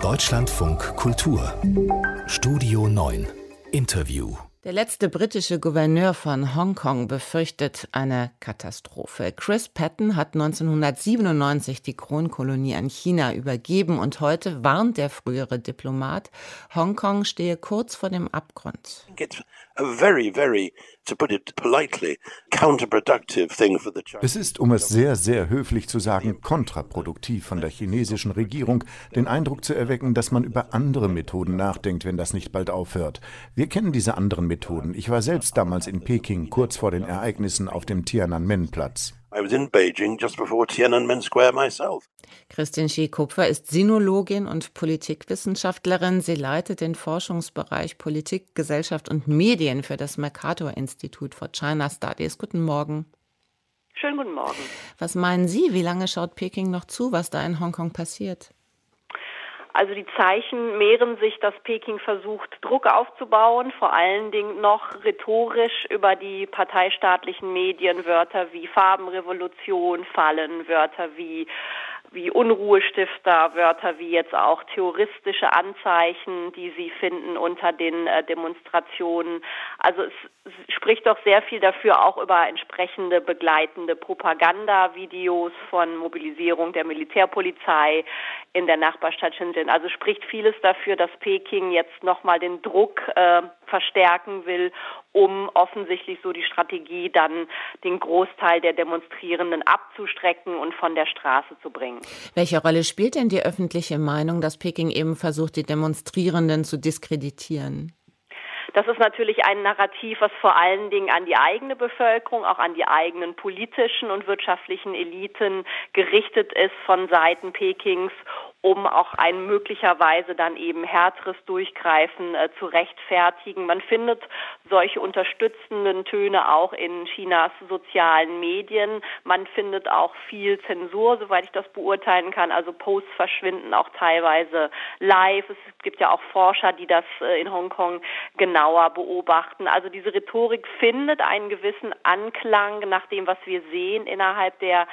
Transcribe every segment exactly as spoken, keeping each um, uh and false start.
Deutschlandfunk Kultur Studio neun Interview. Der letzte britische Gouverneur von Hongkong befürchtet eine Katastrophe. Chris Patten hat neunzehnhundertsiebenundneunzig die Kronkolonie an China übergeben und heute warnt der frühere Diplomat, Hongkong stehe kurz vor dem Abgrund. Es ist, um es sehr, sehr höflich zu sagen, kontraproduktiv von der chinesischen Regierung, den Eindruck zu erwecken, dass man über andere Methoden nachdenkt, wenn das nicht bald aufhört. Wir kennen diese anderen Methoden. Ich war selbst damals in Peking, kurz vor den Ereignissen auf dem Tiananmen-Platz. I was in Beijing just before Tiananmen Square myself. Christine Schie-Kupfer ist Sinologin und Politikwissenschaftlerin. Sie leitet den Forschungsbereich Politik, Gesellschaft und Medien für das Mercator-Institut for China Studies. Guten Morgen. Schönen guten Morgen. Was meinen Sie, wie lange schaut Peking noch zu, was da in Hongkong passiert? Also die Zeichen mehren sich, dass Peking versucht, Druck aufzubauen, vor allen Dingen noch rhetorisch über die parteistaatlichen Medien. Wörter wie Farbenrevolution fallen, Wörter wie wie Unruhestifter, Wörter wie jetzt auch terroristische Anzeichen, die sie finden unter den äh, Demonstrationen. Also es, es spricht doch sehr viel dafür, auch über entsprechende begleitende Propagandavideos von Mobilisierung der Militärpolizei in der Nachbarstadt Shenzhen. Also spricht vieles dafür, dass Peking jetzt nochmal den Druck äh, verstärken will, um offensichtlich so die Strategie dann den Großteil der Demonstrierenden abzustrecken und von der Straße zu bringen. Welche Rolle spielt denn die öffentliche Meinung, dass Peking eben versucht, die Demonstrierenden zu diskreditieren? Das ist natürlich ein Narrativ, was vor allen Dingen an die eigene Bevölkerung, auch an die eigenen politischen und wirtschaftlichen Eliten gerichtet ist von Seiten Pekings, um auch ein möglicherweise dann eben härteres Durchgreifen äh, zu rechtfertigen. Man findet solche unterstützenden Töne auch in Chinas sozialen Medien. Man findet auch viel Zensur, soweit ich das beurteilen kann. Also Posts verschwinden auch teilweise live. Es gibt ja auch Forscher, die das äh, in Hongkong genauer beobachten. Also diese Rhetorik findet einen gewissen Anklang nach dem, was wir sehen innerhalb der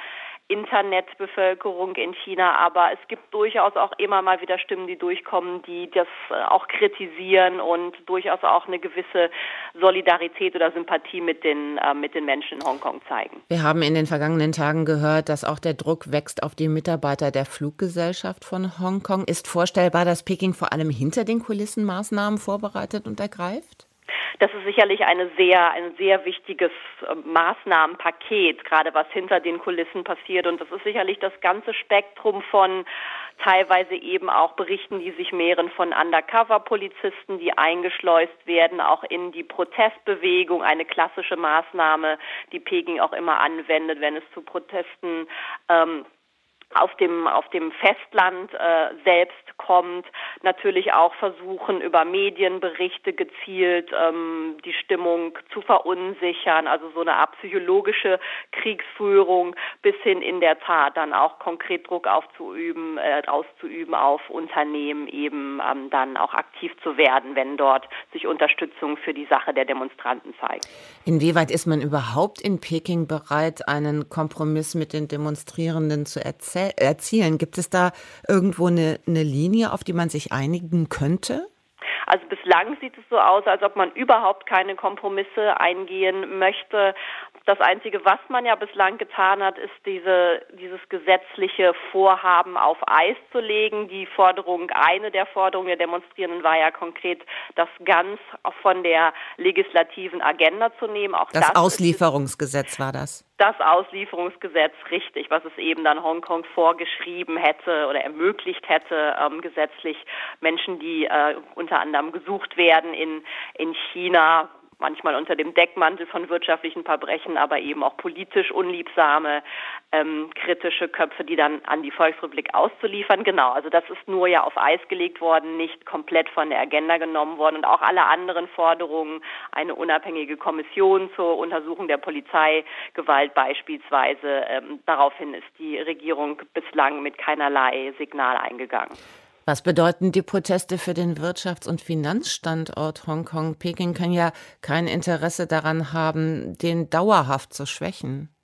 Internetbevölkerung in China, aber es gibt durchaus auch immer mal wieder Stimmen, die durchkommen, die das auch kritisieren und durchaus auch eine gewisse Solidarität oder Sympathie mit den, äh, mit den Menschen in Hongkong zeigen. Wir haben in den vergangenen Tagen gehört, dass auch der Druck wächst auf die Mitarbeiter der Fluggesellschaft von Hongkong. Ist vorstellbar, dass Peking vor allem hinter den Kulissen Maßnahmen vorbereitet und ergreift? Das ist sicherlich eine sehr, ein sehr wichtiges Maßnahmenpaket, gerade was hinter den Kulissen passiert. Und das ist sicherlich das ganze Spektrum von teilweise eben auch Berichten, die sich mehren von Undercover-Polizisten, die eingeschleust werden, auch in die Protestbewegung, eine klassische Maßnahme, die Peking auch immer anwendet, wenn es zu Protesten ähm, auf dem auf dem Festland äh, selbst kommt, natürlich auch versuchen, über Medienberichte gezielt ähm, die Stimmung zu verunsichern, also so eine Art psychologische Kriegsführung bis hin in der Tat dann auch konkret Druck aufzuüben, äh, auszuüben auf Unternehmen eben ähm, dann auch aktiv zu werden, wenn dort sich Unterstützung für die Sache der Demonstranten zeigt. Inwieweit ist man überhaupt in Peking bereit, einen Kompromiss mit den Demonstrierenden zu erzählen? erzielen? Gibt es da irgendwo eine, eine Linie, auf die man sich einigen könnte? Also bislang sieht es so aus, als ob man überhaupt keine Kompromisse eingehen möchte. Das Einzige, was man ja bislang getan hat, ist diese, dieses gesetzliche Vorhaben auf Eis zu legen. Die Forderung, eine der Forderungen der Demonstrierenden war ja konkret, das ganz von der legislativen Agenda zu nehmen. Auch das, das Auslieferungsgesetz war das. Das Auslieferungsgesetz, richtig, was es eben dann Hongkong vorgeschrieben hätte oder ermöglicht hätte, ähm, gesetzlich Menschen, die äh, unter anderem gesucht werden in, in China, manchmal unter dem Deckmantel von wirtschaftlichen Verbrechen, aber eben auch politisch unliebsame, ähm, kritische Köpfe, die dann an die Volksrepublik auszuliefern. Genau, also das ist nur ja auf Eis gelegt worden, nicht komplett von der Agenda genommen worden. Und auch alle anderen Forderungen, eine unabhängige Kommission zur Untersuchung der Polizeigewalt beispielsweise, ähm, daraufhin ist die Regierung bislang mit keinerlei Signal eingegangen. Was bedeuten die Proteste für den Wirtschafts- und Finanzstandort Hongkong? Peking kann ja kein Interesse daran haben, den dauerhaft zu schwächen.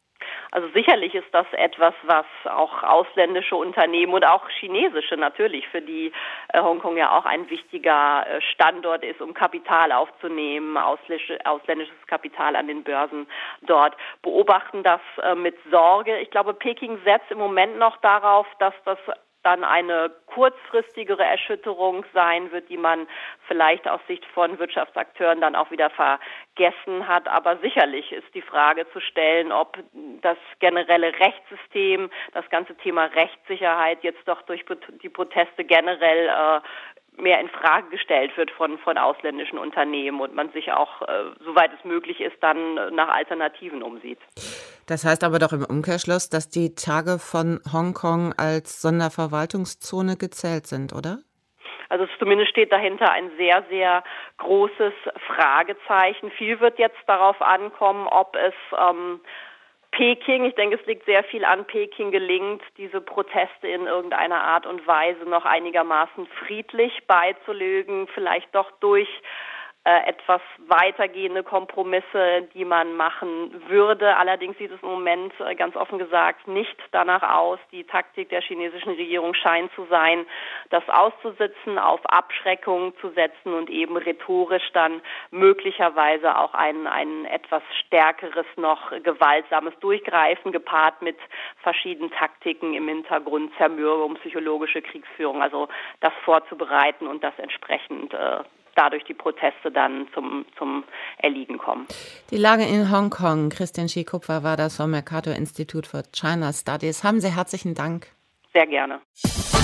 Also sicherlich ist das etwas, was auch ausländische Unternehmen und auch chinesische natürlich, für die äh, Hongkong ja auch ein wichtiger äh, Standort ist, um Kapital aufzunehmen, ausländische, ausländisches Kapital an den Börsen dort, beobachten das äh, mit Sorge. Ich glaube, Peking setzt im Moment noch darauf, dass das dann eine kurzfristigere Erschütterung sein wird, die man vielleicht aus Sicht von Wirtschaftsakteuren dann auch wieder vergessen hat. Aber sicherlich ist die Frage zu stellen, ob das generelle Rechtssystem, das ganze Thema Rechtssicherheit jetzt doch durch die Proteste generell äh, mehr in Frage gestellt wird von, von ausländischen Unternehmen und man sich auch, äh, soweit es möglich ist, dann nach Alternativen umsieht. Das heißt aber doch im Umkehrschluss, dass die Tage von Hongkong als Sonderverwaltungszone gezählt sind, oder? Also zumindest steht dahinter ein sehr, sehr großes Fragezeichen. Viel wird jetzt darauf ankommen, ob es ähm, Peking, ich denke, es liegt sehr viel an Peking, gelingt, diese Proteste in irgendeiner Art und Weise noch einigermaßen friedlich beizulegen, vielleicht doch durch äh, etwas weitergehende Kompromisse, die man machen würde. Allerdings sieht es im Moment äh, ganz offen gesagt nicht danach aus. Die Taktik der chinesischen Regierung scheint zu sein, das auszusitzen, auf Abschreckung zu setzen und eben rhetorisch dann möglicherweise auch ein, ein etwas stärkeres, noch gewaltsames Durchgreifen gepaart mit verschiedenen Taktiken im Hintergrund, Zermürbung, psychologische Kriegsführung, also das vorzubereiten und das entsprechend äh, dadurch die Proteste dann zum, zum Erliegen kommen. Die Lage in Hongkong. Christian Schie-Kupfer war das vom Mercator Institute for China Studies. Haben Sie herzlichen Dank. Sehr gerne.